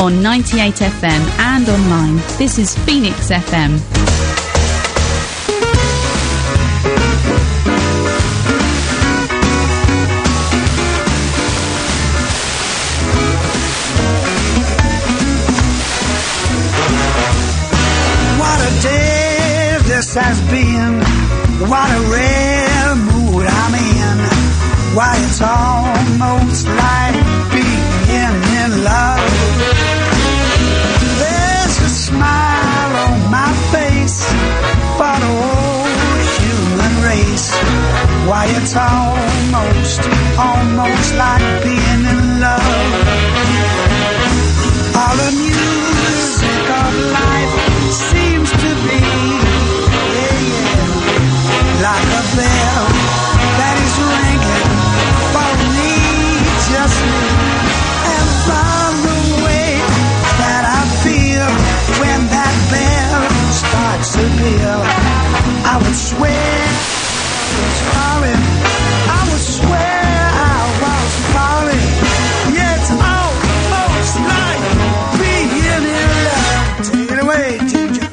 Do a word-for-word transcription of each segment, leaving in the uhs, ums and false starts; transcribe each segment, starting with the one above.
on ninety-eight F M and online. This is Phoenix F M. What a day this has been. What a rare mood I'm in. Why, it's almost like being in love. There's a smile on my face for the whole human race. Why, it's almost, almost like being in love. All the music of life seems to be, yeah, yeah, like a bell that is ringing for me, just me. And from the way that I feel when that bell starts to peal, I would swear I was falling. I would swear I was falling. Yeah, it's almost like being in love. Take it away, teacher.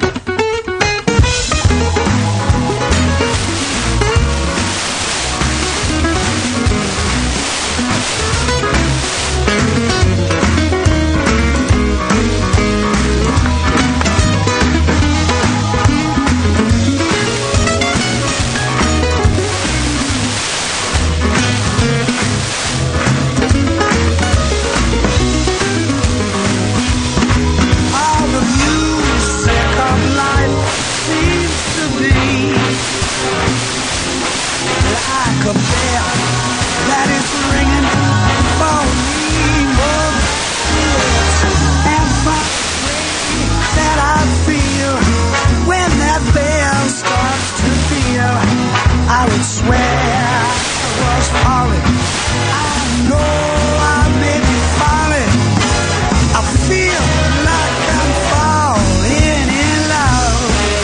I would swear I was falling. I know I may be falling. I feel like I'm falling in love.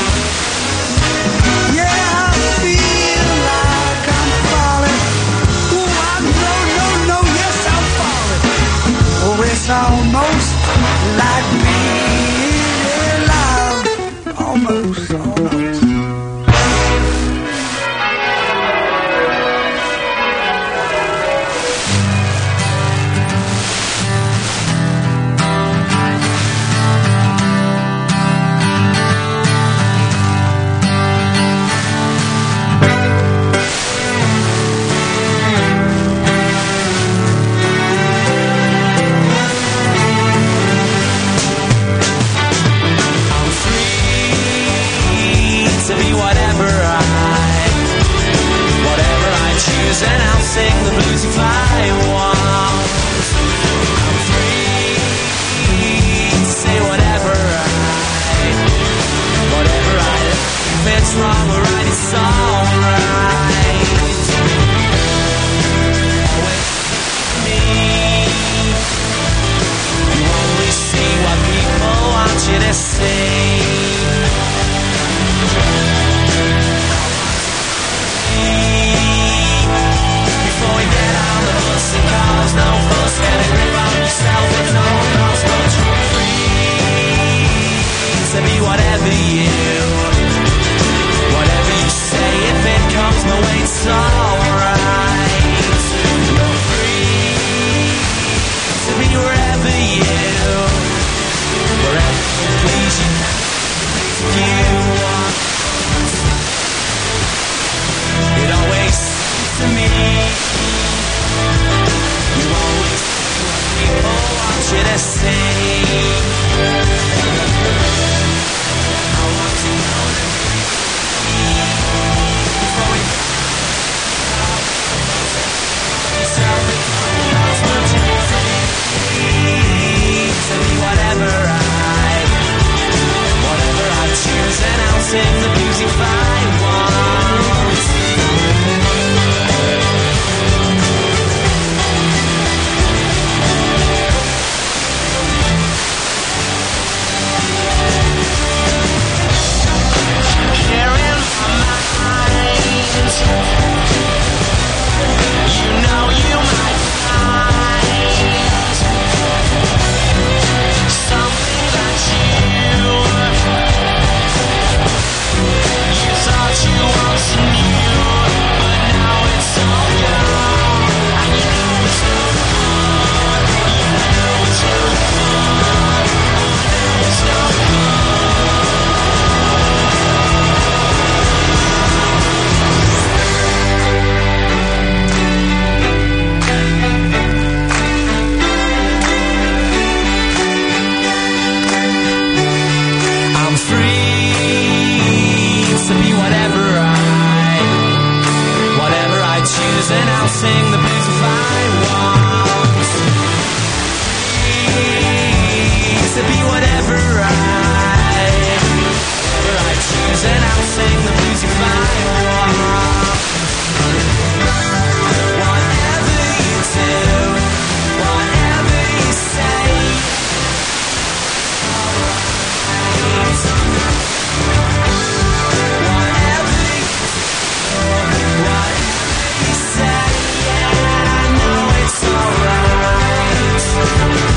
Yeah, I feel like I'm falling. Oh, I know, no, no, yes, I'm falling. Oh, it's almost like being in love. Almost, almost. And I'll sing the blues if I want. I'm free to say whatever I, whatever I, if it's wrong or right, it's alright. With me, you only see what people want you to see. Before we get on the bus, it cause no fuss. Get a grip on yourself, it's no cost. But you're free to be whatever you, whatever you say. If it comes my way, it's alright. You're free to be wherever you, wherever you please you. You want it always to me. You always see what people want you to see. I want to know that before we yourself, that's what you free to be whatever I, whatever I choose, and I'll sing the blues if I want. choose and I'll sing the blues if I want. To be whatever I, whatever I choose and I'll sing the blues if I want. Whatever you do, whatever you say, alright. Whatever you do, whatever you say, yeah, I know it's alright.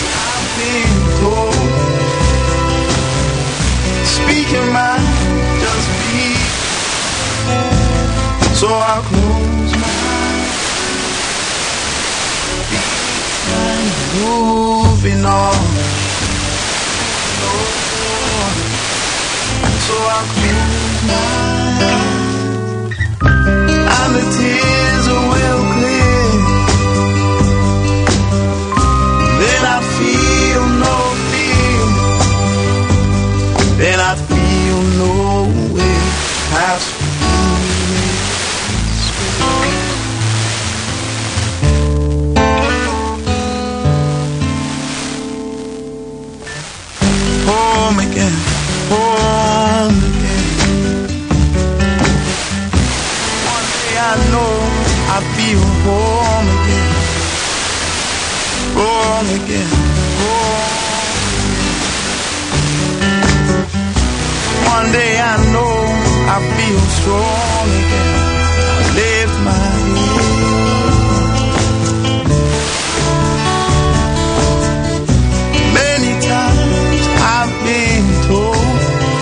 Speaking my So I'll close my eyes, moving on. So I'll close my eyes, and the tears will clear. Then I feel no fear. Then I feel no way past. Home again, home again. One day I know I feel home again, home again, home again. One day I know I feel strong again. I lift my head. Many times I've been told,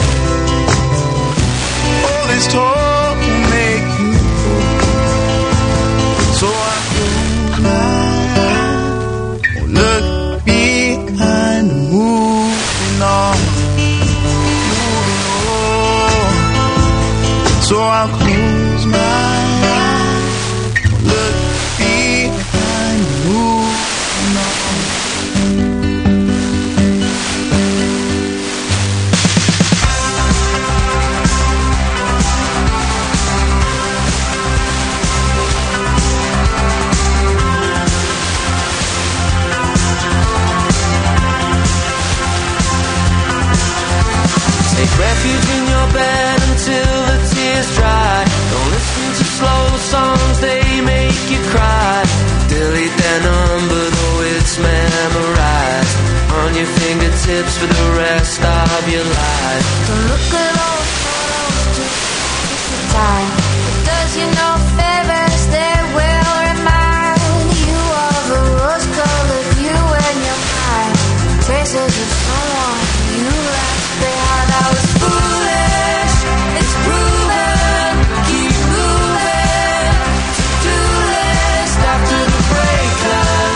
all this talk will make you fool. So I close my eyes, look behind, moving on, moving on. So I'll close my eyes, look behind, moving on. Take refuge in your bed until the tears dry. Don't listen to slow songs, they make you cry. Delete their number, though it's memorized on your fingertips for the rest of your life. Don't look at old photos to waste the time. It does you no favors, they will remind you of the rose-colored you and your mind. Traces of someone you left behind. I was foolish, it's proven. Keep moving, to-do list after the breakup.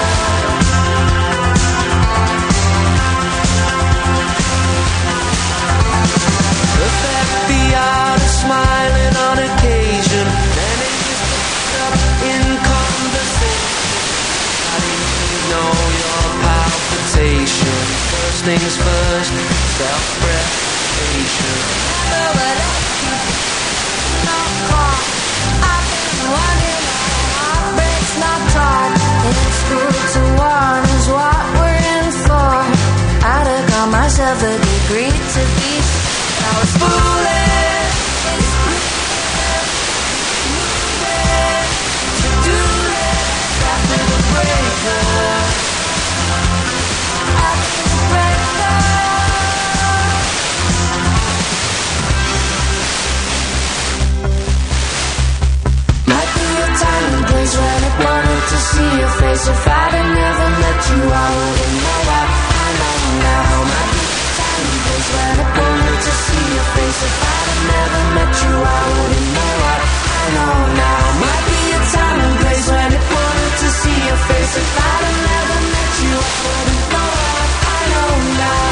The F B I is smiling on occasion, then it just picks up in conversation. How do you know your palpitation? First things first, self-preservation. Never let it keep no call. I've been wondering how heartbreak's not taught in school. To warn is what we're in for. I'd have got myself a degree to be. I was foolish. It's moving to do this after the breakup. After the breakup. Might be a time and place when I wanted to see your face. If I'd have never met you, I wouldn't know why. I know now. Might be a time and place when I wanted to see your face. If I'd have never met you, I wouldn't know why. I know now. Might be a time and place when I wanted to see your face. If I'd have never met you, I wouldn't know why. I know now.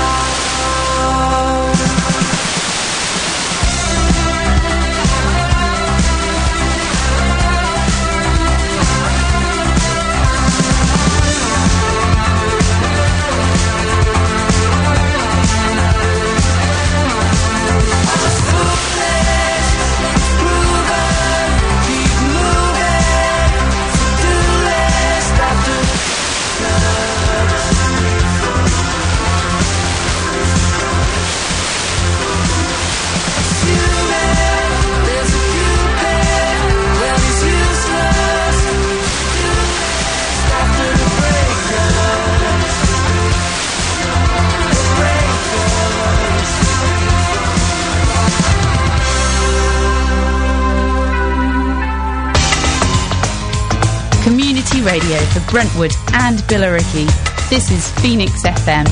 Community radio for Brentwood and Billericay. This is Phoenix F M.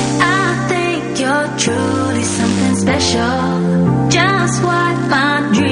I think you're truly something special. Just what my dreams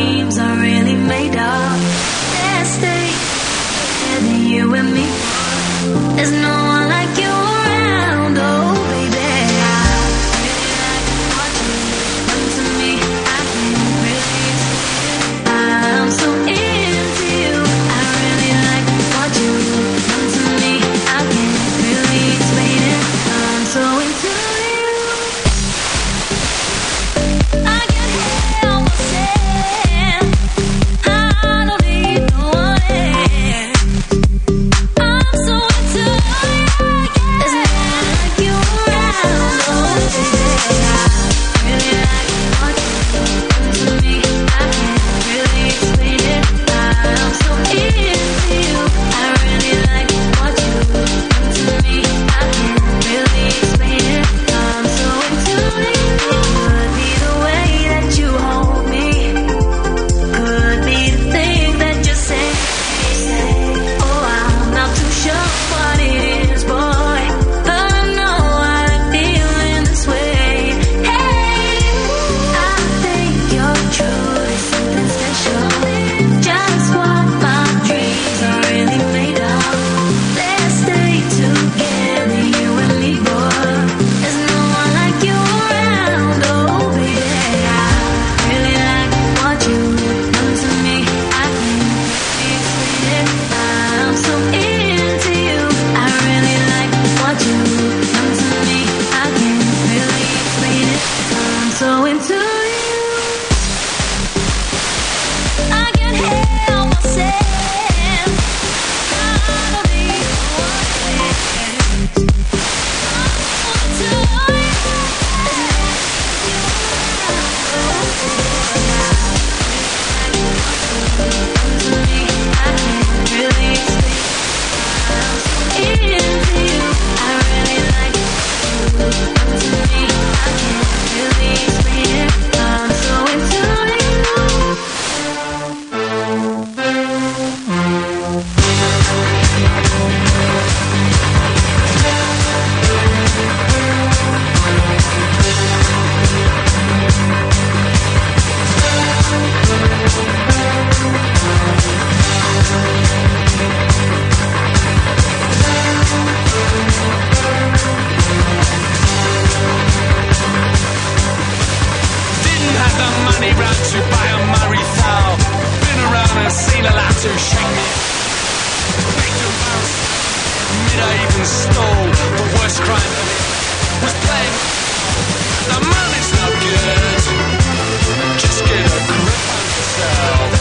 money round to buy a Murray Thou. Been around and seen a lot to shake me. Baked and bounced, mid I even stole. The worst crime was playing. The money's no good. Just get a grip on yourself.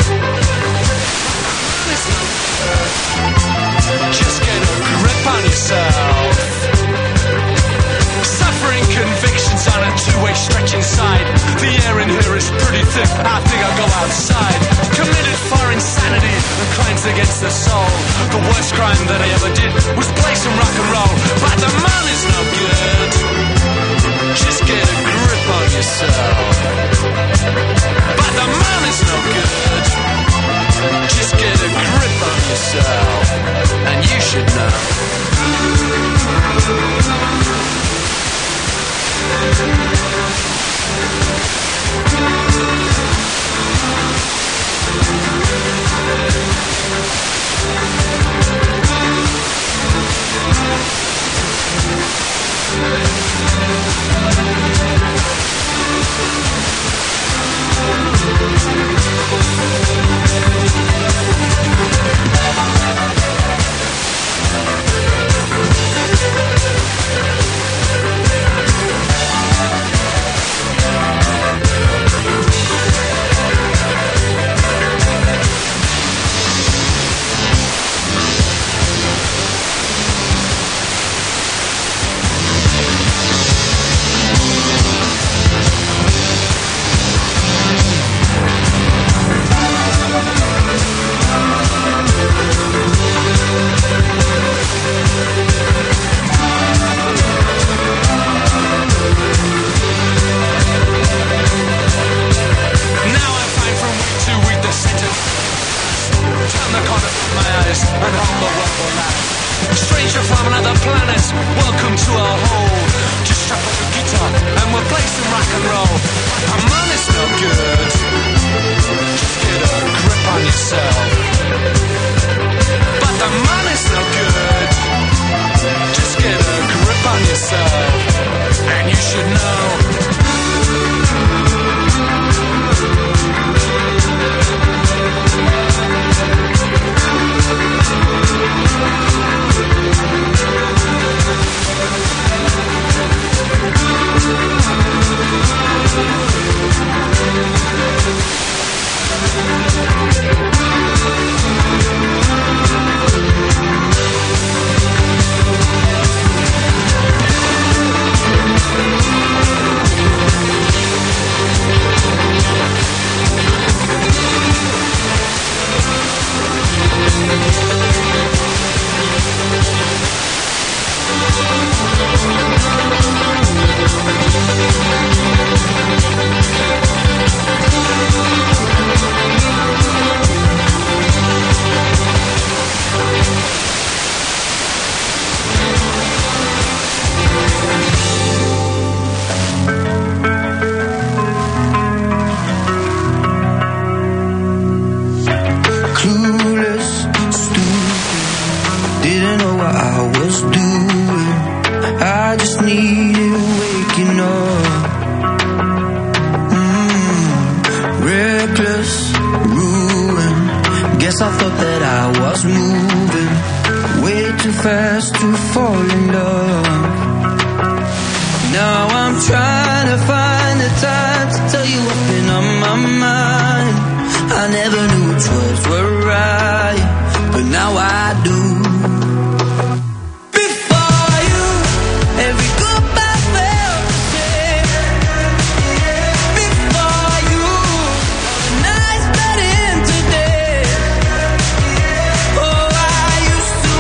Money's no good. Just get a grip on yourself. Suffering convictions on a two-way stretch inside. The air in here is pretty thick, I think I'll go outside. Committed for insanity and crimes against the soul. The worst crime that I ever did was play some rock and roll. But the money's no good. Just get a grip on yourself. But the money's no good. Just get a grip on yourself. And you should know.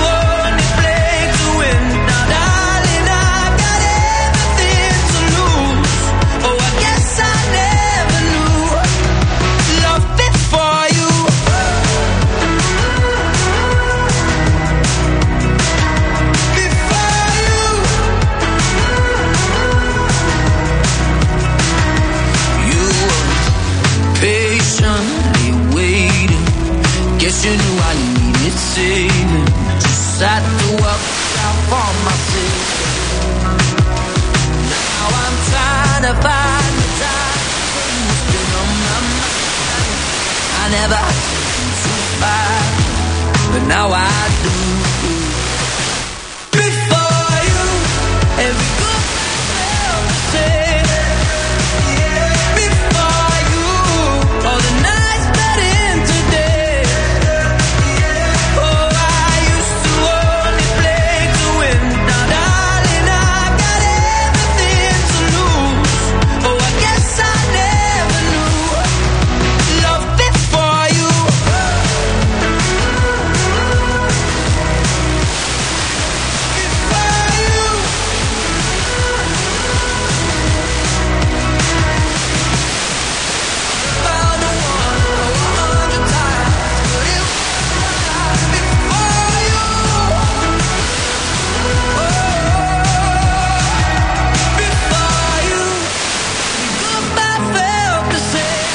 Lose. never had to survive, but now I do. Before you, every good felt the same. Before you, all the nights bled into days. Oh, I used to only play to win. Now, darling, I got everything to lose. Oh, I guess I never knew love before you. Before you. Found the one a hundred times, but it was before you. Before you, goodbye felt the same.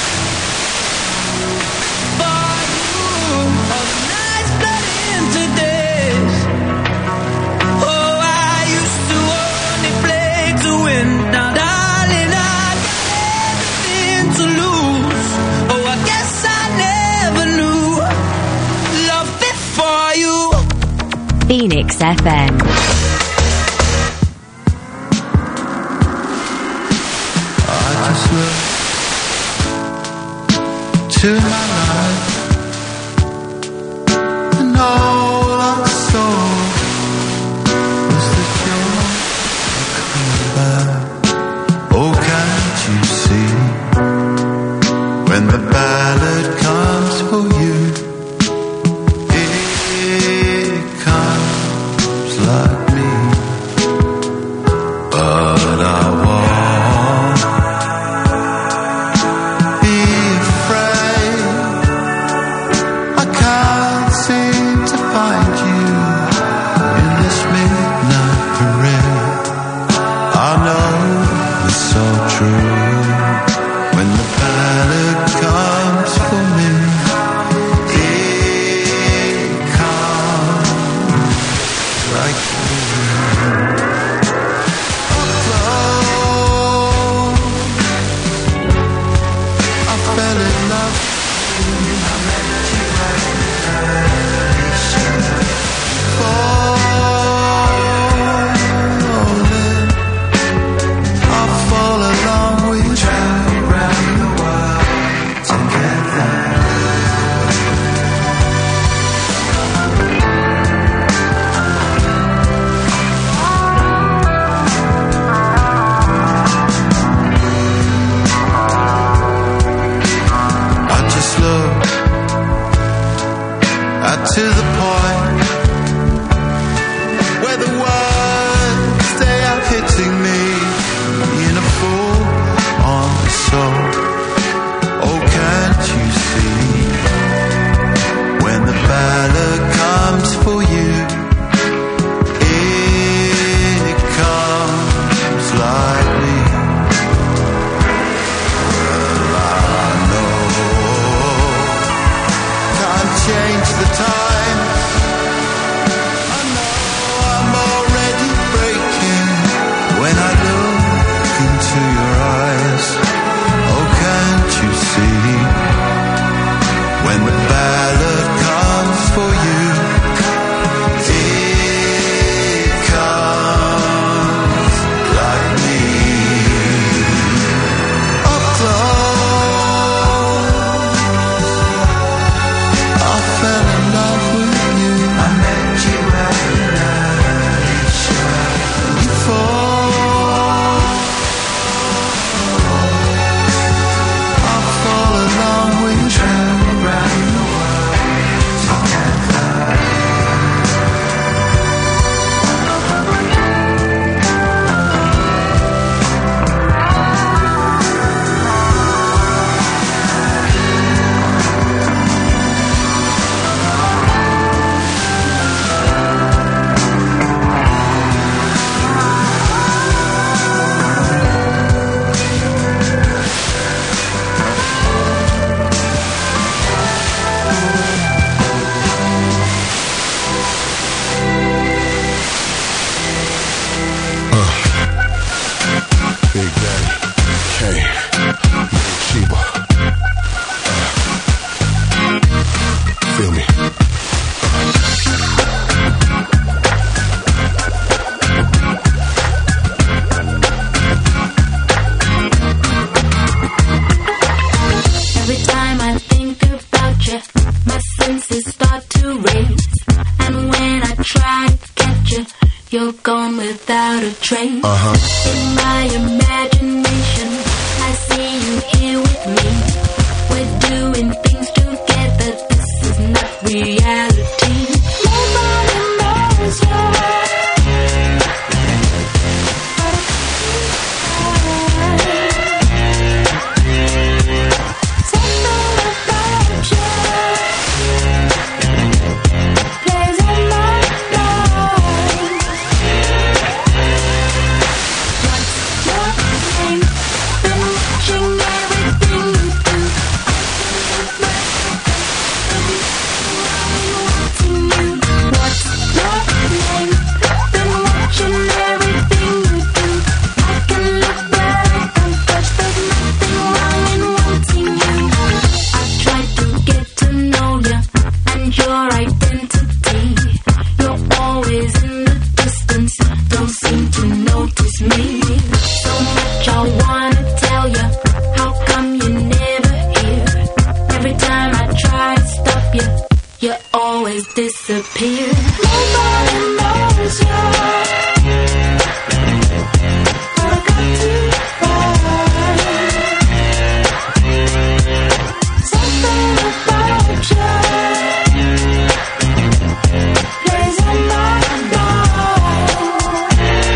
For you, all the nights bled into days. Oh, I used to only play to win. Now, darling, I got everything to lose. Oh, I guess I never knew love before you. Phoenix F M. I just looked to my life, and all I saw was that you're coming back. Oh, can't you see, when the ballad comes for you, it comes like me, but I won't be afraid. I can't seem to find you in this midnight parade. I know it's so true, when the ballad comes for me, it comes like you. Up close, I fell in love. I met you right in station. Falling, I fall along without a trace. Uh-huh. In my imagination, I see you here with me. We're doing things together. This is not reality. Nobody knows you. Disappear. Nobody knows you. But I got to find something about you. Plays on my mind.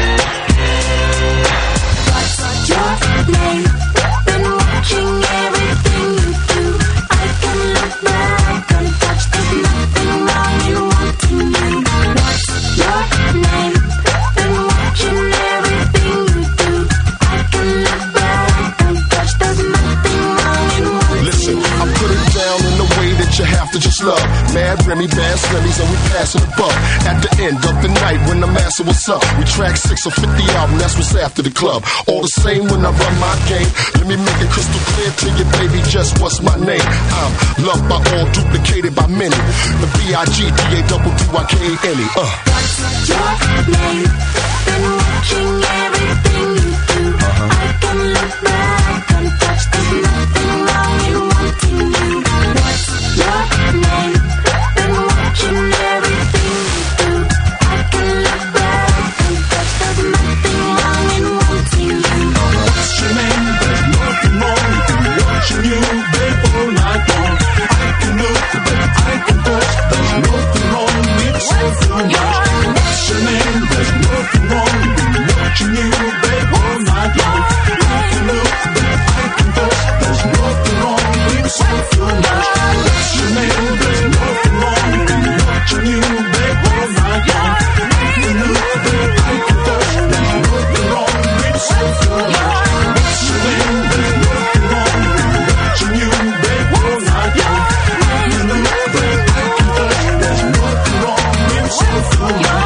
What's your name? Been watching everything you do. I can look back and touch. There's nothing wrong in wanting you. What's your name? Been watching everything you do. I can look back and touch. There's nothing wrong in wanting you. Listen, I put it down in the way that you have to just love. Mad Remy, bad Slimmies, and we passing the buck. At the end of the night when the master was up, we track six or fifty album, that's what's after the club. All the same when I run my game. Let me make it crystal clear to you, baby, just what's my name. I'm loved by all, duplicated by many. The B I G D A double D Y K A N E. Uh. What's your name? Been watching everything you do. Uh-huh. I can look back and touch. There's nothing wrong in wanting you. What's your name? Been watching everything you do. I can look back and touch. There's nothing wrong in wanting you. What's your name? There's nothing wrong with watching you, babe, all night long. I can look, but I can touch. There's nothing wrong with saying so much. What's your name? There's nothing wrong with watching you, babe, all night long. I can look, but I can touch. There's nothing wrong with saying so much. What's your name? There's nothing wrong with watching you, babe, all night long. I can look, but I can touch. There's nothing wrong with saying so much. What's your name? There's nothing wrong with watching you, babe, all night long. I can look, but I can touch. There's nothing wrong with saying so much.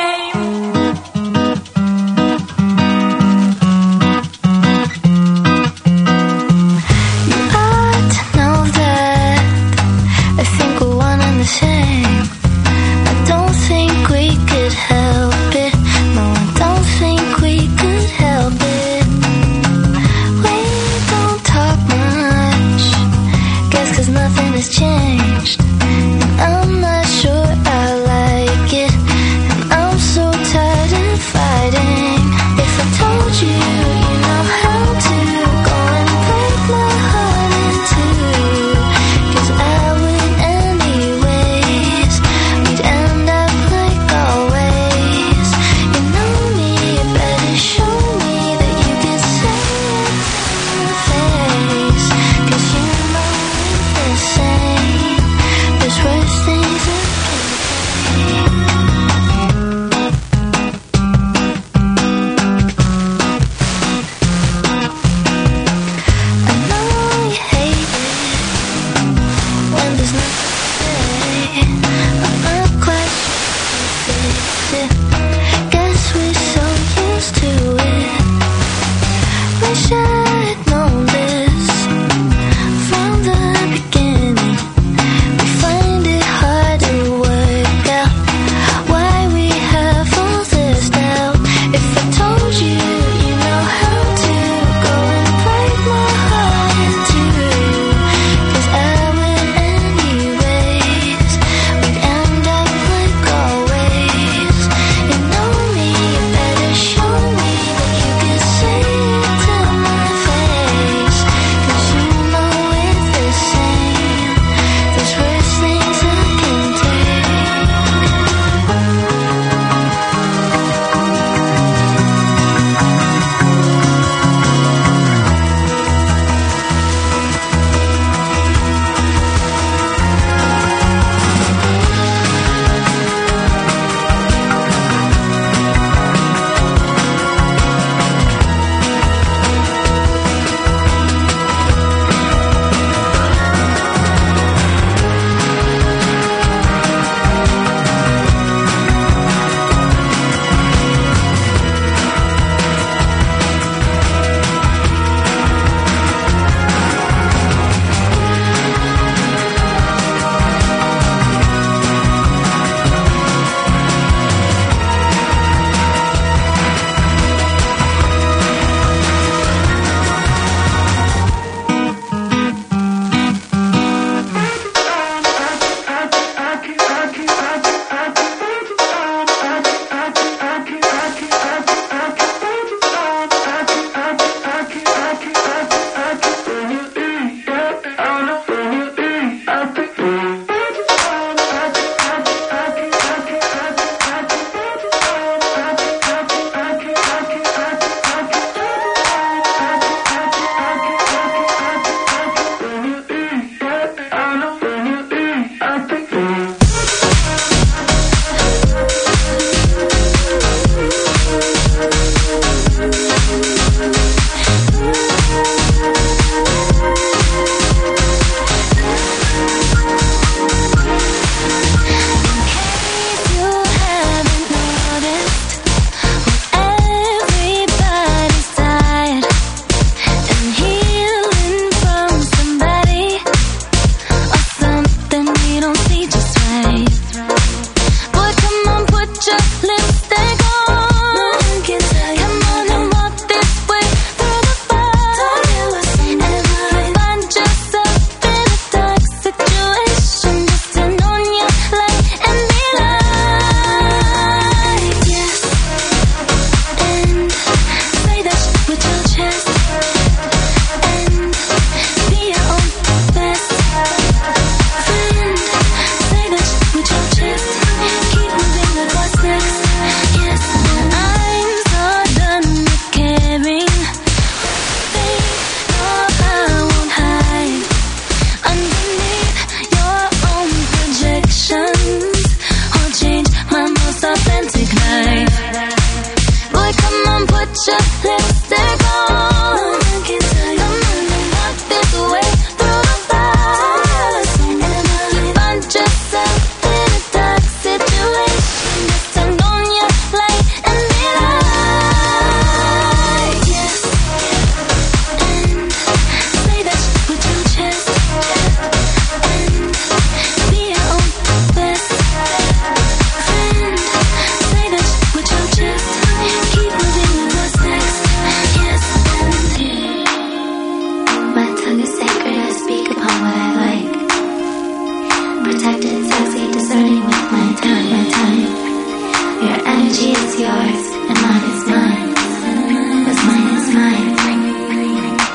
Changed, and I'm not sure I like it, and I'm so tired of fighting. If I told you, you know how to go and break my heart in two, 'cause I would anyways. We'd end up like always. You know me, you better show me that you can say it in the face, 'cause you know the same. There's worse things I can I know you hate it when there's nothing to say. I'm not quite sure to fix it. Guess we're so used to it. Wish I'd known this from the beginning. We find it hard to work out why we have all this doubt. If I told you, you know how to go and break my heart in two, 'cause I would anyways. We'd end up like always. You know me, you better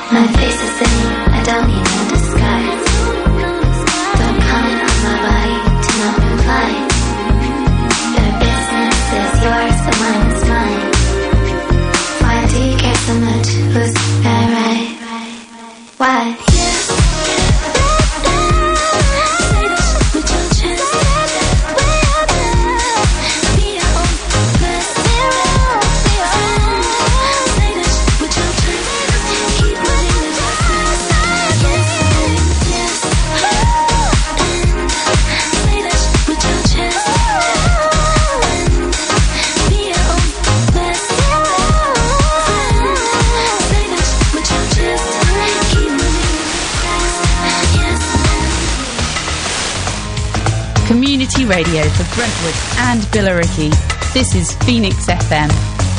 My face is thin, I don't need no disguise. Don't comment on my body, do not reply. Your business is yours, but mine is mine. Why do you care so much? Who's that right? Why? Community radio for Brentwood and Billericay. This is Phoenix F M.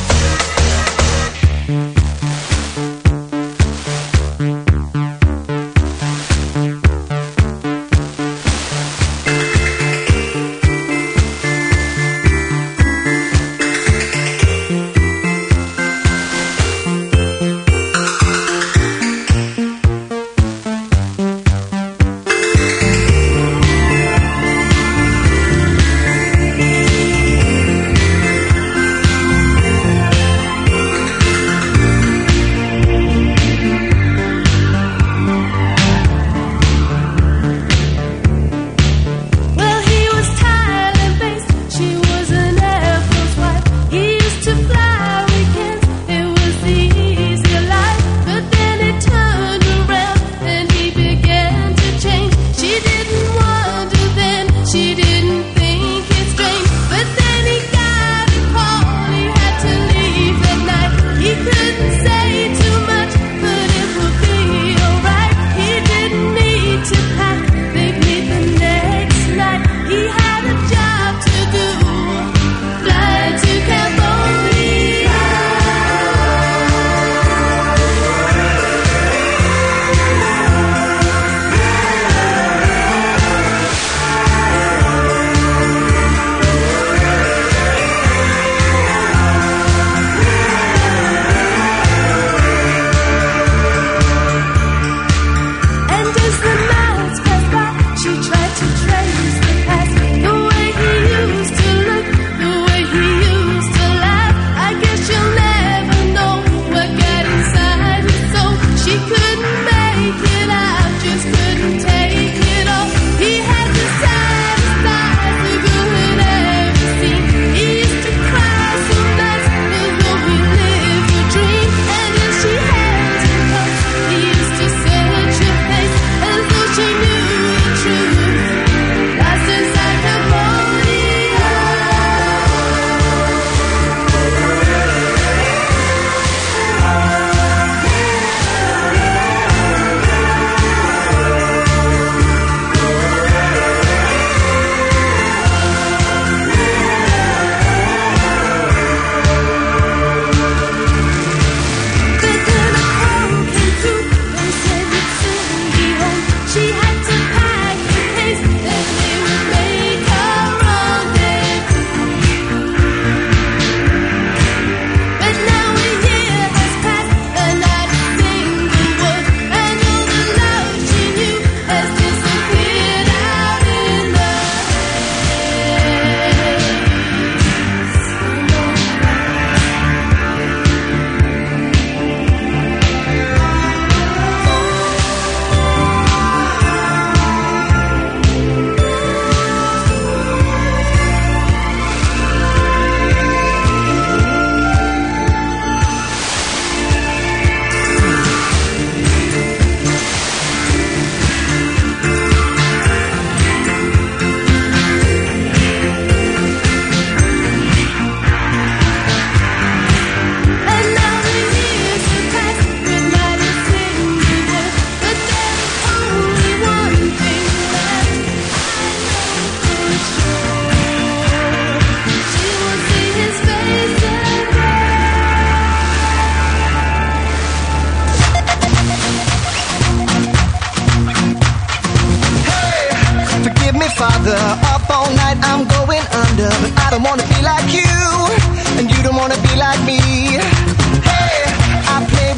Father, up all night, I'm going under. But I don't wanna be like you, and you don't wanna be like me. Hey, I play with matches.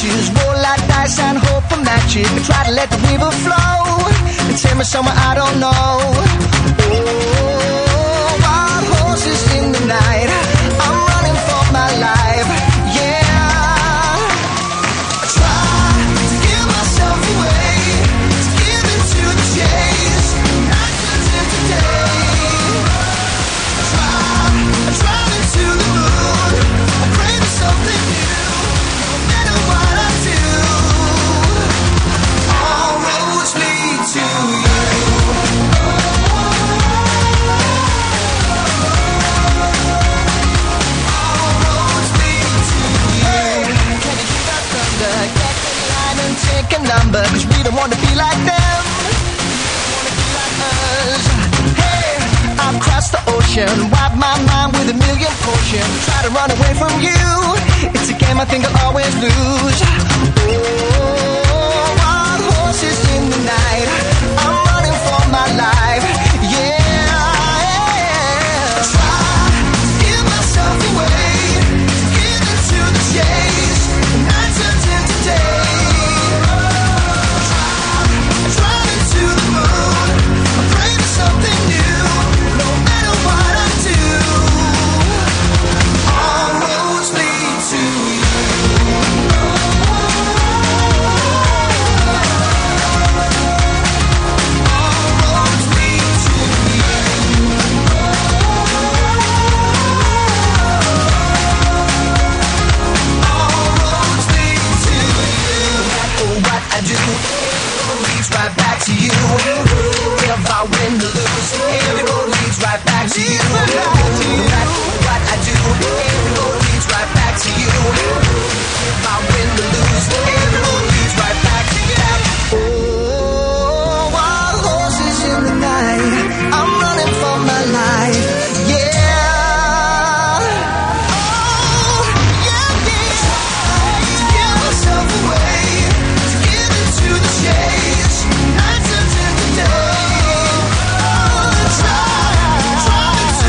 matches, roll like dice and hope for matches. But try to let the river flow and take me somewhere I don't know. Oh, wild horses in the night, I'm running for my life. Yeah, I try to give myself away, to give into the chase. Night turns into day. I try, I drive into the moon. I pray for something new. No matter what I do, all roads lead to you. All roads lead to you. Can you keep that thunder? Get in line and take a number, 'cause we don't want to be like them. We want to be like us. Hey, I've crossed the ocean, wipe my mind with a million potions. Try to run away from you, it's a game I think I'll always lose. Oh, wild horses in the night, I'm running for my life. Yeah, try to give myself away, to give into the chase. Night turns into day. I drive into the moon, I pray for something new. No matter what I do, all roads lead to you. All roads lead to you. All roads lead to you. Oh, what I do leads right back to you. If I win or lose, every road leads right back to you. No matter what I do, every road leads right back to you. If I win or lose, every road leads right back to you. Oh, wild horses in the night, I'm running for my life. Yeah. Oh, yeah, yeah. To give myself away, to give into the chase. Night turns into day. Oh, try, try to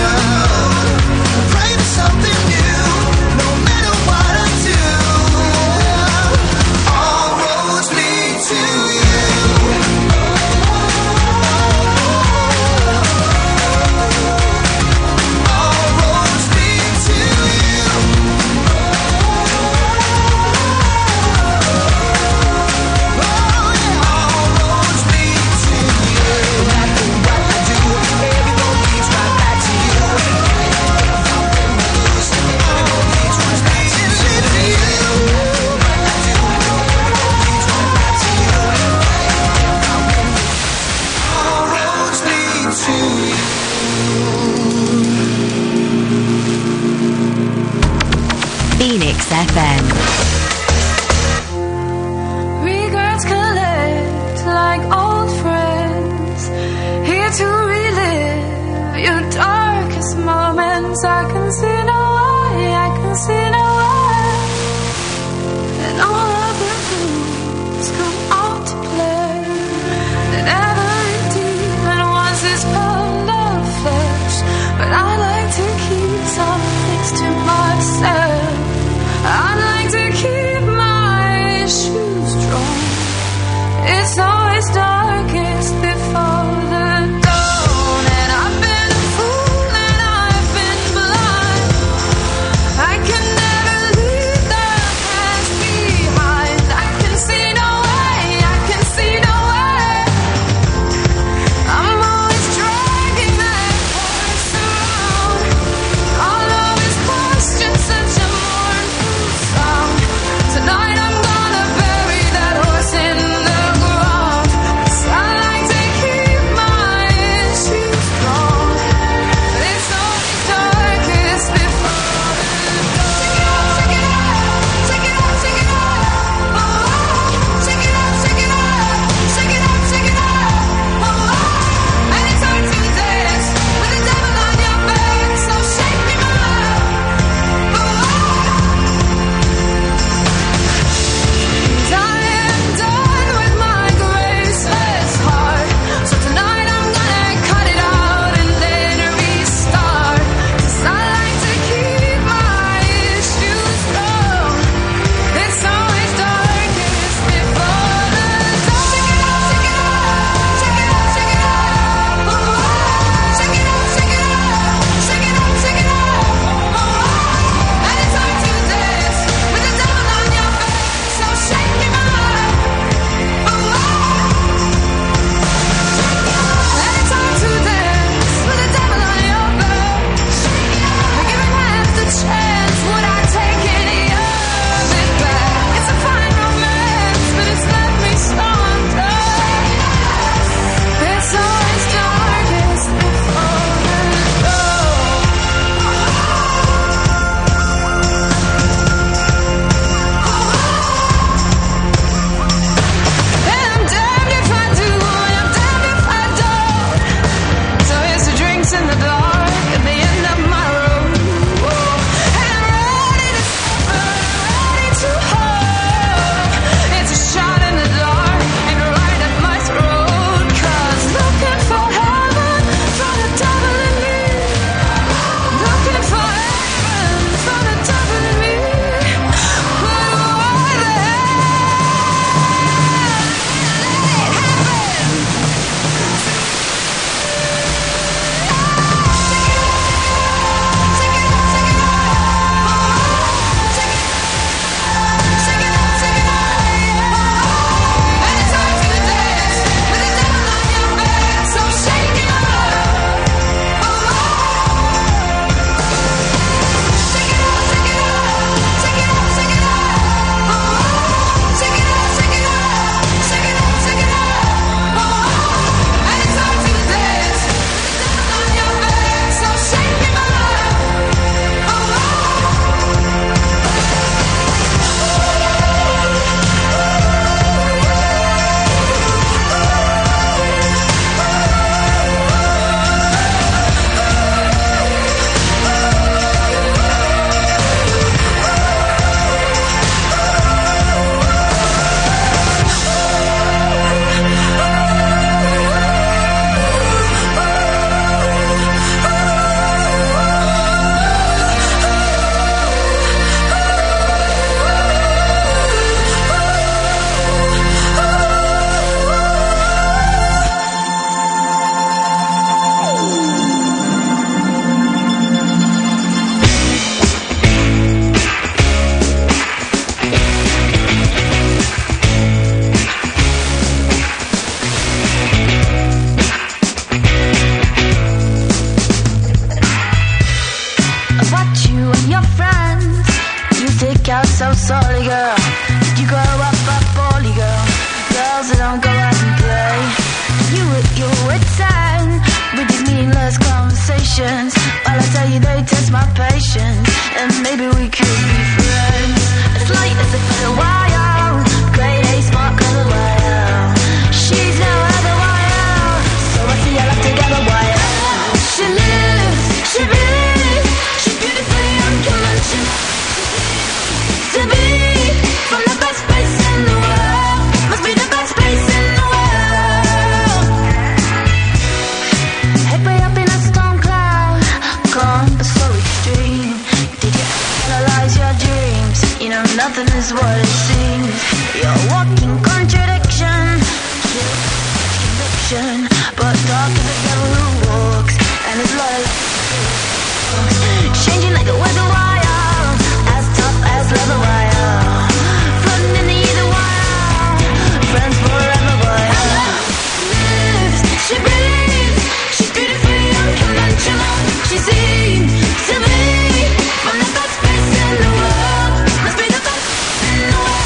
is what it seems. You're walking contradiction, conviction. But dark is the devil who walks, and his life changing like a weather wire, as tough as leather wire, floating in the ether wire. Friends forever, boy. She breathes, she's beautifully unconventional. She seems to be from the best place in the world. Must be the best in the world.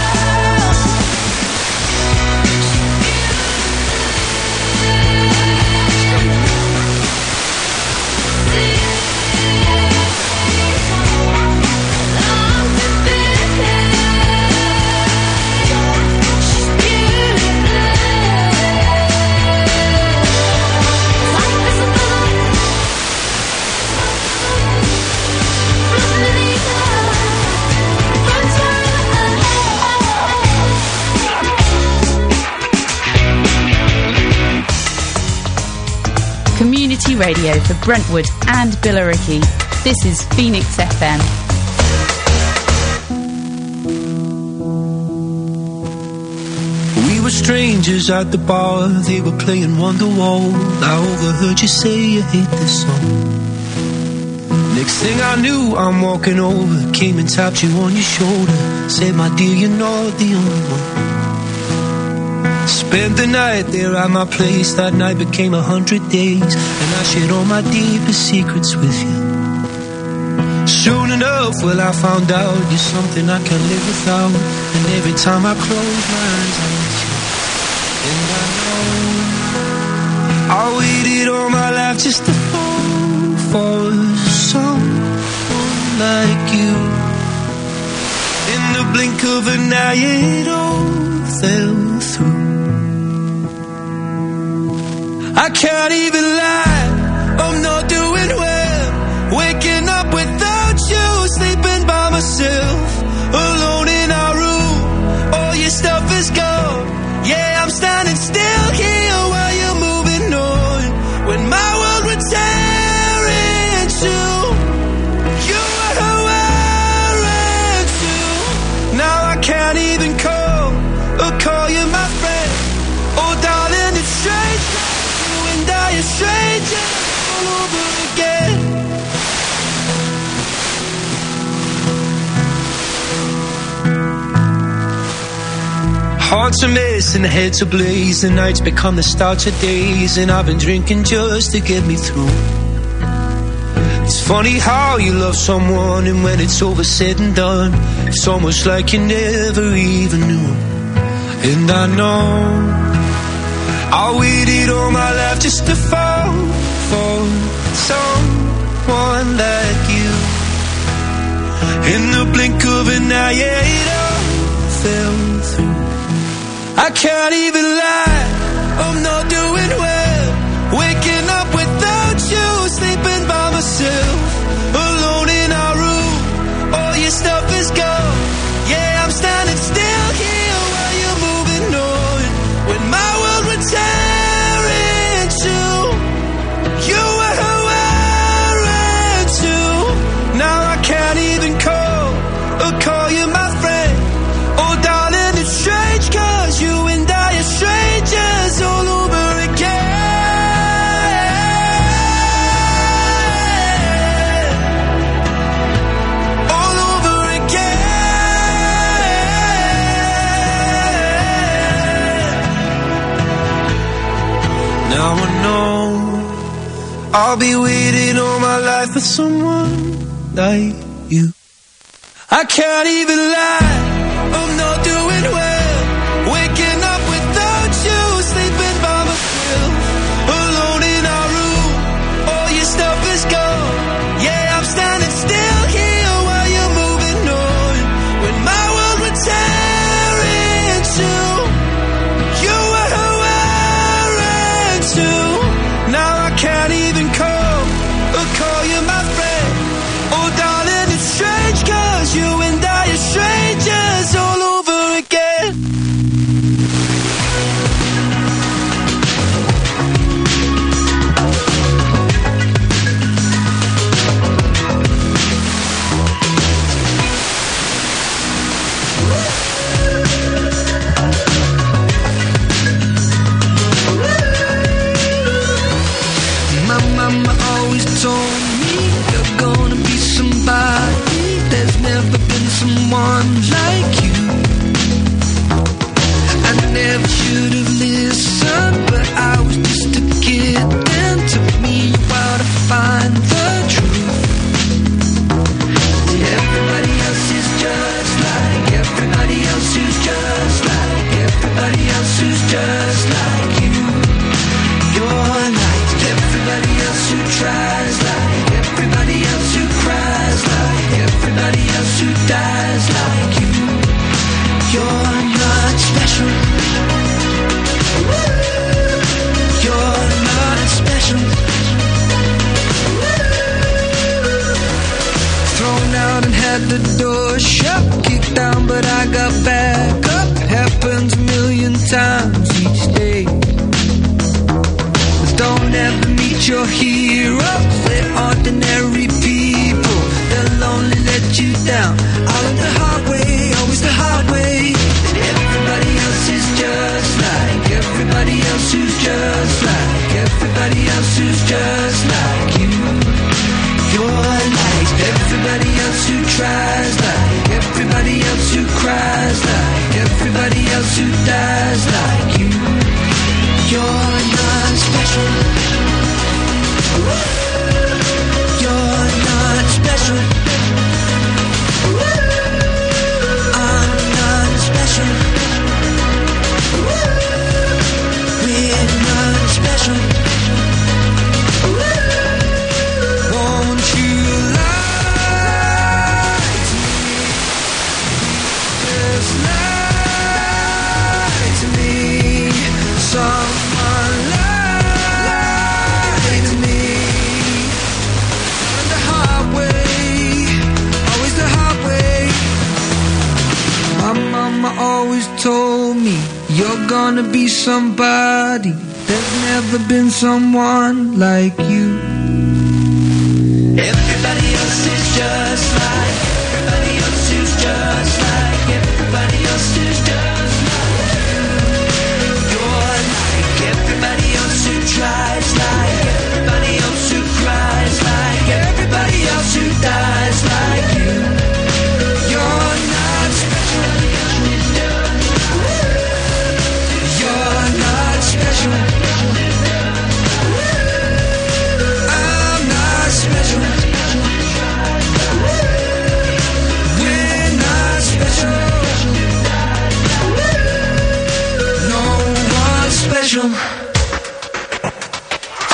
Community radio for Brentwood and Billericay. This is Phoenix F M. We were strangers at the bar, they were playing Wonderwall. I overheard you say you hate this song. Next thing I knew, I'm walking over, came and tapped you on your shoulder, said, my dear, you're not the only one. Spent the night there at my place, that night became a hundred days, and I shared all my deepest secrets with you. Soon enough, well, I found out you're something I can't live without, and every time I close my eyes I miss you. And I know I waited all my life just to fall for someone like you. In the blink of an eye it all fell through. I can't even lie, I'm not doing well. Waking up without you, sleeping by myself, alone in our room. All your stuff is gone. Yeah, I'm standing still here while you're moving on. When my world would tear into, you were wearing too. Now I can't even call or call you my friend. Oh darling, it's strange, you and I are strangers all over again. Hearts are mess and heads are blaze. The nights become the start of days, and I've been drinking just to get me through. It's funny how you love someone, and when it's over said and done, it's almost like you never even knew. And I know I waited all my life just to fall for someone like you. In the blink of an eye, yeah, it all fell through. I can't even lie, I'm not doing well. Waking up without you, sleeping by myself, alone in our room. All your stuff is gone. Yeah, I'm standing still here while you're moving on. When my world would tear into, you were wearing too. Now I can't even call or call you my friend. Oh darling, it's strange, cause you and I are strangers all over again. All over again. Now I know I'll be waiting all my life for someone like you. I can't even lie, I'm not doing well. Waking up without you, sleeping by myself, alone in our room. All your stuff is gone. Yeah, I'm standing still here while you're moving on. When my world would tear into, you were wearing too. Now I can't even call or call you my friend. Oh darling, it's strange, cause you and I are strangers all over again. just like you. You're like everybody else who tries, like everybody else who cries, like everybody else who dies, like you. You're not special. You're not special. Thrown out and had the door shut, kicked down but I got back up. Happens a million times each day. But don't ever meet your heroes. They're ordinary people. They'll only let you down. All of the hard way, always the hard way. And everybody else is just like everybody else who's just like everybody else who's just like you. You're like everybody else who tries, like everybody else who cries, like everybody else who dies, like you. You're not special. You're not special. I'm not special. We're not special. Won't you lie to me? Just lie to me. Someone lie to me. The hard way, always the hard way. My mama always told me, you're gonna be somebody. There's never been someone like you. Everybody else is just like